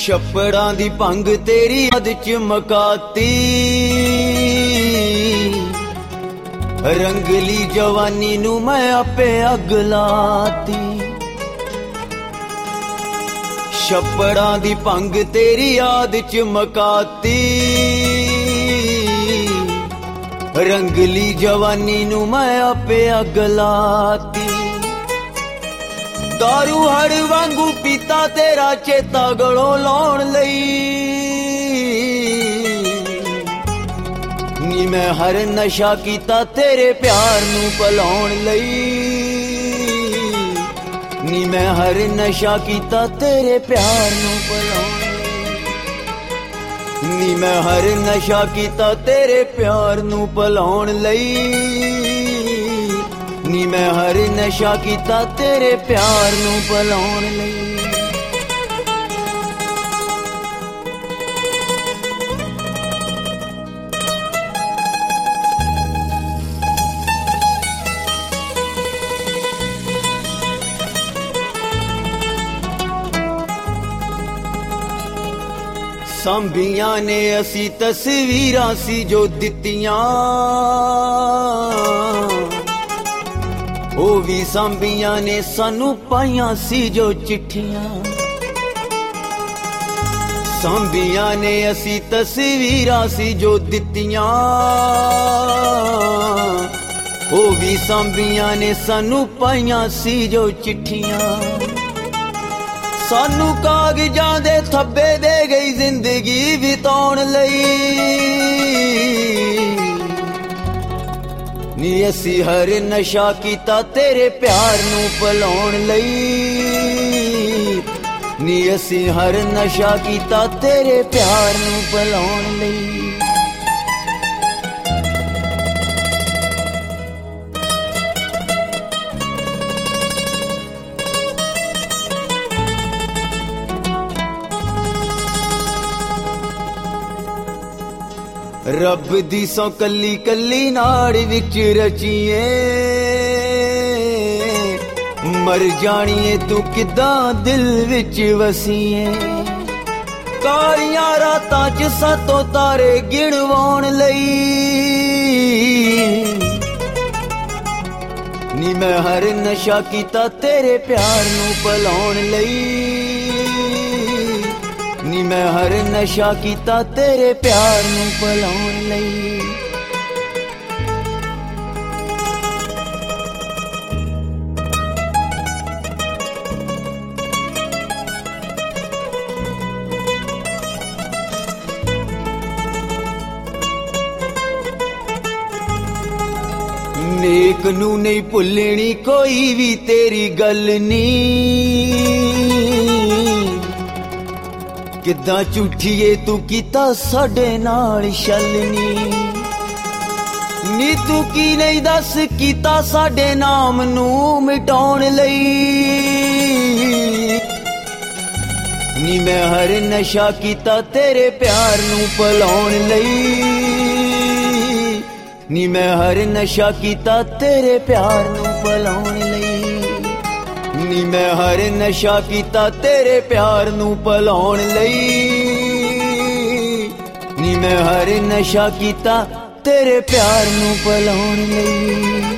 ਛੱਪੜਾਂ ਦੀ ਭੰਗ ਤੇਰੀ ਯਾਦ ਚ ਮਕਾਤੀ, ਰੰਗਲੀ ਜਵਾਨੀ ਨੂੰ ਮੈਂ ਆਪੇ ਅੱਗ ਲਾਤੀ। ਛੱਪੜਾਂ ਦੀ ਭੰਗ ਤੇਰੀ ਯਾਦ ਚ ਮਕਾਤੀ, ਰੰਗਲੀ ਜਵਾਨੀ ਨੂੰ ਮੈਂ ਆਪੇ ਅੱਗ ਲਾਤੀ। दारू हड़ वांगू पीता तेरा चेता गलों लाउण लई, नी मैं हर नशा कीता तेरे प्यार नू भुलाउण लई, नी मैं हर नशा कीता तेरे प्यार नू भुलाउण लई, नी मैं हर नशा कीता तेरे प्यार नू भुलाउण लई, नी मैं हर नशा कीता तेरे प्यार नू भुलाउण लई। सांभियां ने असी तस्वीरां सी जो दित्तियां, ओ भी सांभियां ने सानू पाइयां सी जो चिट्ठियां। सांभियां ने असी तस्वीरां सी जो दित्तियां, ओ भी सांभियां ने सानू पाइयां सी जो चिट्ठियां। सानू कागजां दे थब्बे दे गई जिंदगी बिताउण लई, नी असी हर नशा कीता तेरे प्यार नू भुलाउण लई, नी असी हर नशा कीता तेरे प्यार नू भुलाउण लई। रब दी सौ कली कली नाड़ विच रचीए, मर जानिए तू किदां दिल विच वसीए। कालियां रातां च सातों तारे गिणवाउण लई, नी मैं हर नशा कीता तेरे प्यार नू भुलाउण लई, नी मैं हर नशा कीता तेरे प्यार नू भुलाउण लई। नेक नू नहीं भुलनी कोई भी तेरी गल नी, किदां झूठीए तू कीता साडे नाल छलनी। नी तू की नहीं दस कीता साडे नाम नू मिटाउण लई, नी मैं हर नशा कीता तेरे प्यार नू भुलाउण लई, नी मैं हर नशा कीता तेरे प्यार नू भुलाउण लई, नी मैं हर नशा कीता तेरे प्यार नू भुलाउण लई, नी मैं हर नशा कीता तेरे प्यार नू भुलाउण लई।